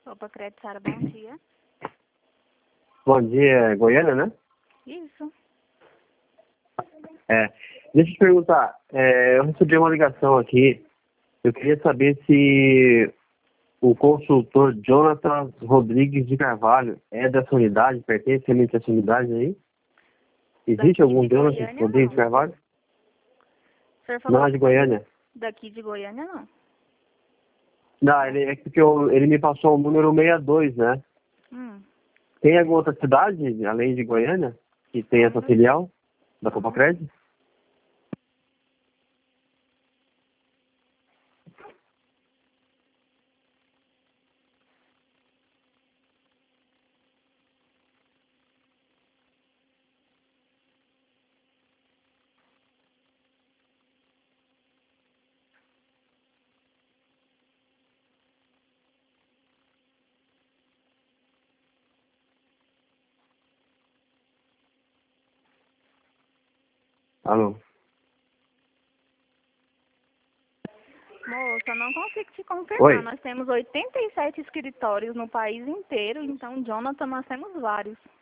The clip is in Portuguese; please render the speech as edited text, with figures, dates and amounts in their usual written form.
Opa, Crédito Sara, bom dia. Bom dia, Goiânia, né? Isso. Deixa eu te perguntar, eu recebi uma ligação aqui, eu queria saber se o consultor Jonathan Rodrigues de Carvalho é dessa unidade, pertence realmente a essa unidade aí? Existe Daqui algum de Jonathan Goiânia, Rodrigues não. de Carvalho? O senhor falou Não, é de Goiânia. daqui de Goiânia, não. Não, é porque ele me passou o número 62, né? Hum. Tem alguma outra cidade, além de Goiânia, que tem essa filial da Copacred? Alô? Moça, eu não consigo te confirmar. Oi? Nós temos 87 escritórios no país inteiro, então, Jonathan, nós temos vários.